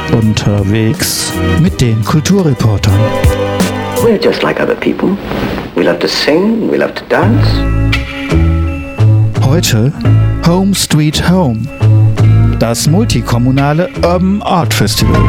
Unterwegs mit den Kulturreportern. We're just like other people. We love to sing, we love to dance. Heute Home Street Home, das multikommunale Urban Art Festival.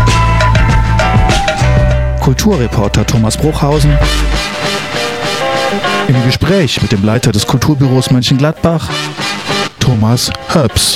Kulturreporter Thomas Bruchhausen im Gespräch mit dem Leiter des Kulturbüros Mönchengladbach, Thomas Höps.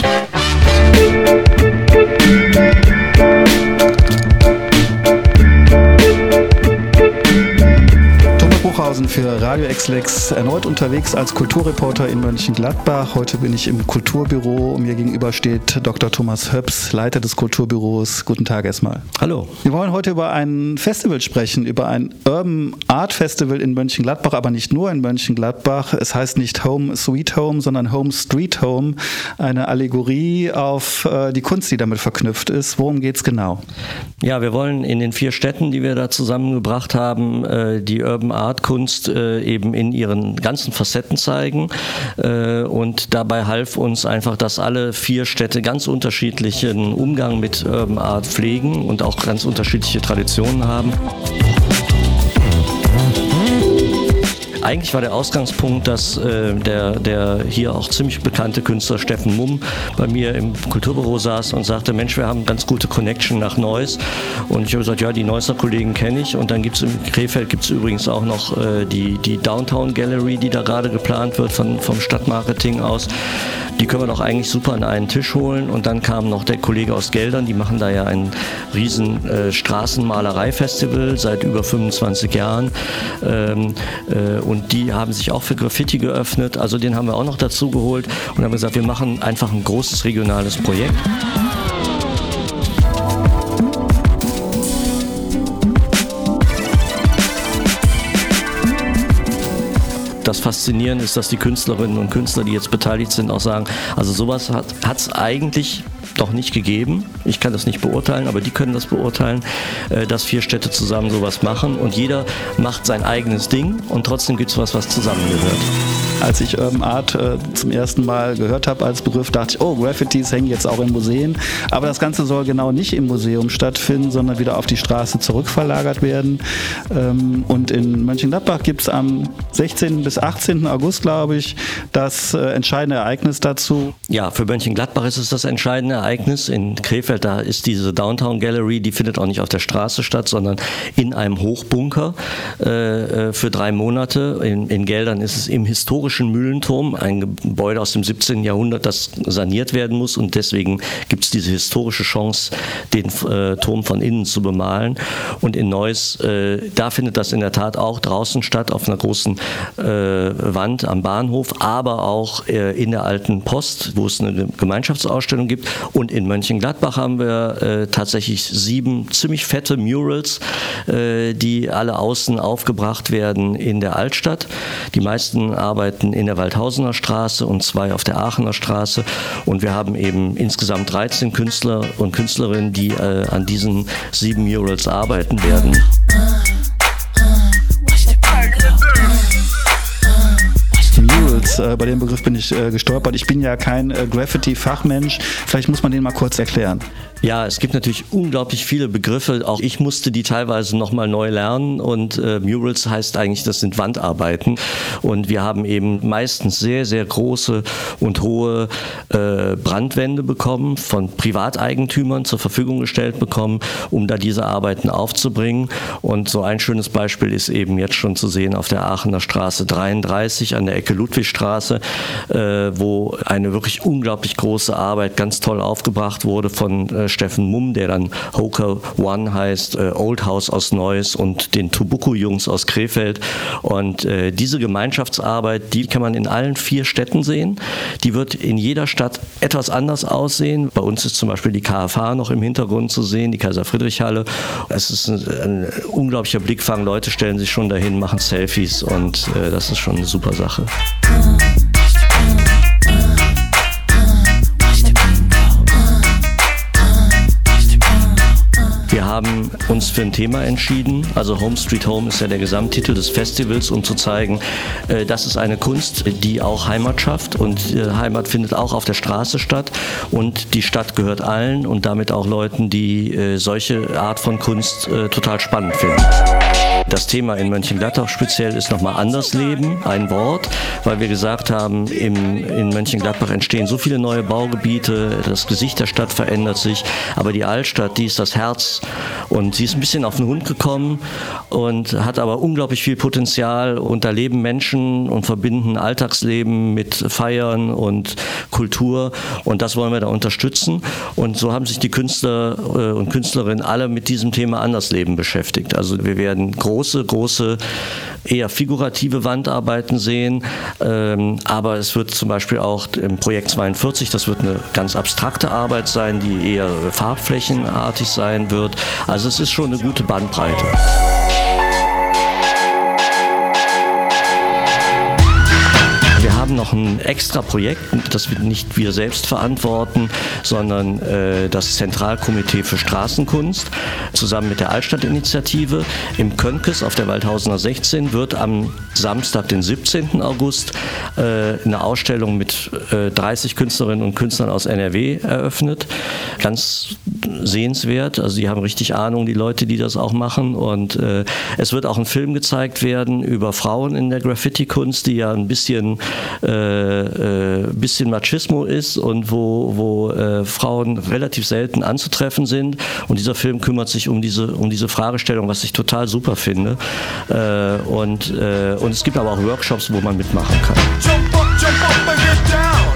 Für Radio X-Lex erneut unterwegs als Kulturreporter in Mönchengladbach. Heute bin ich im Kulturbüro. Mir gegenüber steht Dr. Thomas Höps, Leiter des Kulturbüros. Guten Tag erstmal. Hallo. Wir wollen heute über ein Festival sprechen, über ein Urban Art Festival in Mönchengladbach, aber nicht nur in Mönchengladbach. Es heißt nicht Home Sweet Home, sondern Home Street Home. Eine Allegorie auf die Kunst, die damit verknüpft ist. Worum geht es genau? Ja, wir wollen in den 4 Städten, die wir da zusammengebracht haben, die Urban Art Kunst eben in ihren ganzen Facetten zeigen, und dabei half uns einfach, dass alle 4 Städte ganz unterschiedlichen Umgang mit Urban Art pflegen und auch ganz unterschiedliche Traditionen haben. Eigentlich war der Ausgangspunkt, dass der hier auch ziemlich bekannte Künstler Steffen Mumm bei mir im Kulturbüro saß und sagte, Mensch, wir haben eine ganz gute Connection nach Neuss. Und ich habe gesagt, ja, die Neusser Kollegen kenne ich. Und dann gibt es in Krefeld übrigens auch noch die Downtown Gallery, die da gerade geplant wird vom Stadtmarketing aus. Die können wir doch eigentlich super an einen Tisch holen. Und dann kam noch der Kollege aus Geldern, die machen da ja ein riesen Straßenmalerei-Festival seit über 25 Jahren. Und die haben sich auch für Graffiti geöffnet. Also den haben wir auch noch dazu geholt und haben gesagt, wir machen einfach ein großes regionales Projekt. Das Faszinierende ist, dass die Künstlerinnen und Künstler, die jetzt beteiligt sind, auch sagen, also sowas hat es eigentlich noch nicht gegeben. Ich kann das nicht beurteilen, aber die können das beurteilen, dass 4 Städte zusammen sowas machen und jeder macht sein eigenes Ding und trotzdem gibt es was zusammengehört. Als ich Urban Art zum ersten Mal gehört habe als Begriff, dachte ich, oh, Graffitis hängen jetzt auch in Museen. Aber das Ganze soll genau nicht im Museum stattfinden, sondern wieder auf die Straße zurückverlagert werden. Und in Mönchengladbach gibt es am 16. bis 18. August, glaube ich, das entscheidende Ereignis dazu. Ja, für Mönchengladbach ist es das entscheidende Ereignis. In Krefeld, da ist diese Downtown Gallery, die findet auch nicht auf der Straße statt, sondern in einem Hochbunker für 3 Monate. In Geldern ist es im historischen Mühlenturm, ein Gebäude aus dem 17. Jahrhundert, das saniert werden muss und deswegen gibt es diese historische Chance, den Turm von innen zu bemalen. Und in Neuss, da findet das in der Tat auch draußen statt, auf einer großen Wand am Bahnhof, aber auch in der alten Post, wo es eine Gemeinschaftsausstellung gibt. Und in Mönchengladbach haben wir tatsächlich 7 ziemlich fette Murals, die alle außen aufgebracht werden in der Altstadt. Die meisten arbeiten in der Waldhausener Straße und 2 auf der Aachener Straße. Und wir haben eben insgesamt 13 Künstler und Künstlerinnen, die an diesen 7 Murals arbeiten werden. Murals, bei dem Begriff bin ich gestolpert. Ich bin ja kein Graffiti-Fachmensch. Vielleicht muss man den mal kurz erklären. Ja, es gibt natürlich unglaublich viele Begriffe. Auch ich musste die teilweise nochmal neu lernen. Und Murals heißt eigentlich, das sind Wandarbeiten. Und wir haben eben meistens sehr, sehr große und hohe Brandwände bekommen, von Privateigentümern zur Verfügung gestellt bekommen, um da diese Arbeiten aufzubringen. Und so ein schönes Beispiel ist eben jetzt schon zu sehen auf der Aachener Straße 33 an der Ecke Ludwigstraße, wo eine wirklich unglaublich große Arbeit ganz toll aufgebracht wurde von Steffen Mumm, der dann Hoker One heißt, Old House aus Neuss und den Tubuku-Jungs aus Krefeld. Und diese Gemeinschaftsarbeit, die kann man in allen 4 Städten sehen. Die wird in jeder Stadt etwas anders aussehen. Bei uns ist zum Beispiel die KFH noch im Hintergrund zu sehen, die Kaiser-Friedrich-Halle. Es ist ein unglaublicher Blickfang. Leute stellen sich schon dahin, machen Selfies und das ist schon eine super Sache. Wir haben uns für ein Thema entschieden. Also Home Street Home ist ja der Gesamttitel des Festivals, um zu zeigen, das ist eine Kunst, die auch Heimat schafft und Heimat findet auch auf der Straße statt und die Stadt gehört allen und damit auch Leuten, die solche Art von Kunst total spannend finden. Das Thema in Mönchengladbach speziell ist nochmal Andersleben, ein Wort, weil wir gesagt haben, in Mönchengladbach entstehen so viele neue Baugebiete, das Gesicht der Stadt verändert sich, aber die Altstadt, die ist das Herz und sie ist ein bisschen auf den Hund gekommen und hat aber unglaublich viel Potenzial und da leben Menschen und verbinden Alltagsleben mit Feiern und Kultur und das wollen wir da unterstützen und so haben sich die Künstler und Künstlerinnen alle mit diesem Thema Andersleben beschäftigt. Also wir werden große, eher figurative Wandarbeiten sehen, aber es wird zum Beispiel auch im Projekt 42, das wird eine ganz abstrakte Arbeit sein, die eher farbflächenartig sein wird. Also es ist schon eine gute Bandbreite. Wir haben noch ein extra Projekt, das wir nicht wir selbst verantworten, sondern das Zentralkomitee für Straßenkunst zusammen mit der Altstadtinitiative im Könkes auf der Waldhausener 16 wird am Samstag, den 17. August, eine Ausstellung mit 30 Künstlerinnen und Künstlern aus NRW eröffnet. Ganz sehenswert, also die haben richtig Ahnung, die Leute, die das auch machen und es wird auch ein Film gezeigt werden über Frauen in der Graffiti-Kunst, die ja ein bisschen Machismo ist und wo Frauen relativ selten anzutreffen sind und dieser Film kümmert sich um diese Fragestellung, was ich total super finde und es gibt aber auch Workshops, wo man mitmachen kann. Jump up and get down.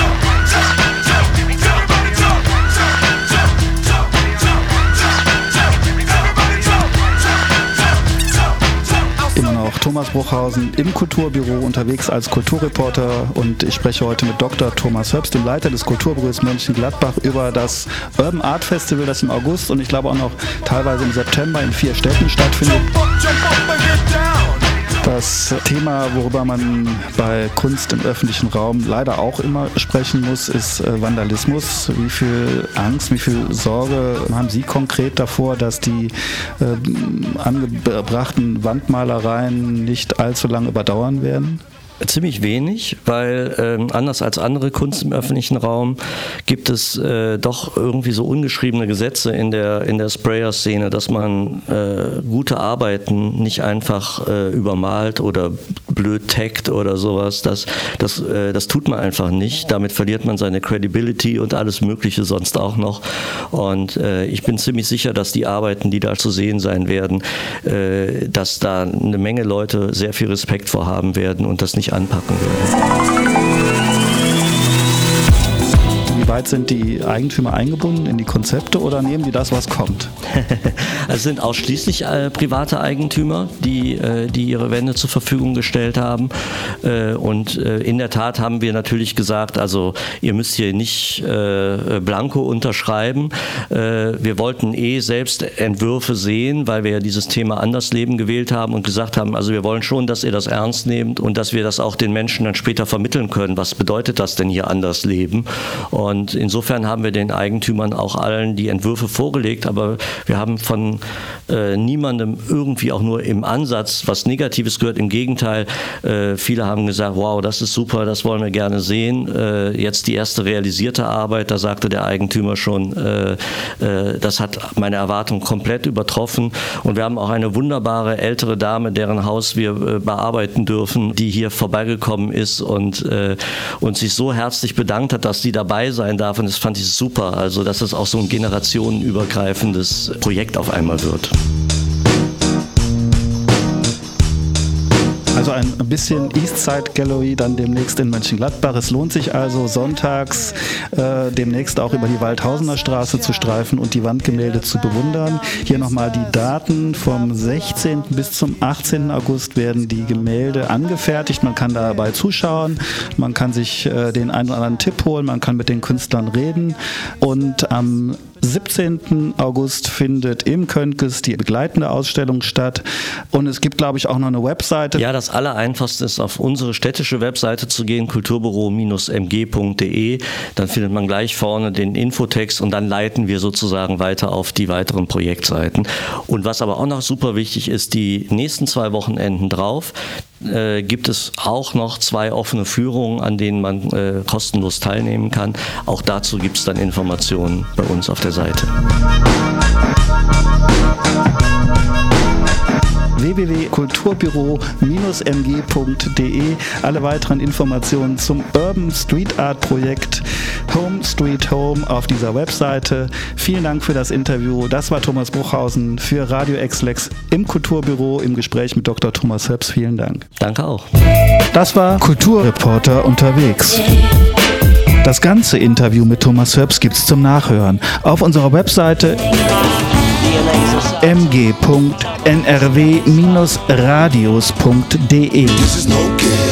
Thomas Bruchhausen im Kulturbüro unterwegs als Kulturreporter und ich spreche heute mit Dr. Thomas Hörbst, dem Leiter des Kulturbüros Mönchengladbach, über das Urban Art Festival, das im August und ich glaube auch noch teilweise im September in 4 Städten stattfindet. Das Thema, worüber man bei Kunst im öffentlichen Raum leider auch immer sprechen muss, ist Vandalismus. Wie viel Angst, wie viel Sorge haben Sie konkret davor, dass die angebrachten Wandmalereien nicht allzu lange überdauern werden? Ziemlich wenig, weil anders als andere Kunst im öffentlichen Raum gibt es doch irgendwie so ungeschriebene Gesetze in der Sprayer-Szene, dass man gute Arbeiten nicht einfach übermalt oder blöd taggt oder sowas. Das tut man einfach nicht. Damit verliert man seine Credibility und alles Mögliche sonst auch noch. Und ich bin ziemlich sicher, dass die Arbeiten, die da zu sehen sein werden, dass da eine Menge Leute sehr viel Respekt vor haben werden und das nicht anpacken würden. Wie weit sind die Eigentümer eingebunden in die Konzepte oder nehmen die das, was kommt? Es sind ausschließlich private Eigentümer, die ihre Wände zur Verfügung gestellt haben. Und in der Tat haben wir natürlich gesagt, also ihr müsst hier nicht blanko unterschreiben. Wir wollten selbst Entwürfe sehen, weil wir ja dieses Thema Andersleben gewählt haben und gesagt haben, also wir wollen schon, dass ihr das ernst nehmt und dass wir das auch den Menschen dann später vermitteln können. Was bedeutet das denn hier Andersleben? Und insofern haben wir den Eigentümern auch allen die Entwürfe vorgelegt, aber wir haben von niemandem irgendwie auch nur im Ansatz was Negatives gehört. Im Gegenteil, viele haben gesagt, wow, das ist super, das wollen wir gerne sehen. Jetzt die erste realisierte Arbeit, da sagte der Eigentümer schon, das hat meine Erwartung komplett übertroffen. Und wir haben auch eine wunderbare ältere Dame, deren Haus wir bearbeiten dürfen, die hier vorbeigekommen ist und sich so herzlich bedankt hat, dass sie dabei sein darf. Und das fand ich super. Also, dass es auch so ein generationenübergreifendes Projekt auf einmal wird. Also ein bisschen Eastside Gallery dann demnächst in Mönchengladbach. Es lohnt sich also sonntags demnächst auch über die Waldhausener Straße zu streifen und die Wandgemälde zu bewundern. Hier nochmal die Daten. Vom 16. bis zum 18. August werden die Gemälde angefertigt. Man kann dabei zuschauen, man kann sich den einen oder anderen Tipp holen, man kann mit den Künstlern reden und am 17. August findet im Köntges die begleitende Ausstellung statt. Und es gibt, glaube ich, auch noch eine Webseite. Ja, das Allereinfachste ist, auf unsere städtische Webseite zu gehen, kulturbüro-mg.de. Dann findet man gleich vorne den Infotext und dann leiten wir sozusagen weiter auf die weiteren Projektseiten. Und was aber auch noch super wichtig ist, die nächsten 2 Wochenenden drauf gibt es auch noch 2 offene Führungen, an denen man kostenlos teilnehmen kann. Auch dazu gibt es dann Informationen bei uns auf der Seite. www.kulturbüro-mg.de. Alle weiteren Informationen zum Urban Street Art Projekt Home Street Home auf dieser Webseite. Vielen Dank für das Interview. Das war Thomas Bruchhausen für Radio X-Lex im Kulturbüro im Gespräch mit Dr. Thomas Höps. Vielen Dank. Danke auch. Das war Kulturreporter unterwegs. Das ganze Interview mit Thomas Höps gibt's zum Nachhören auf unserer Webseite mg.nrw-radios.de.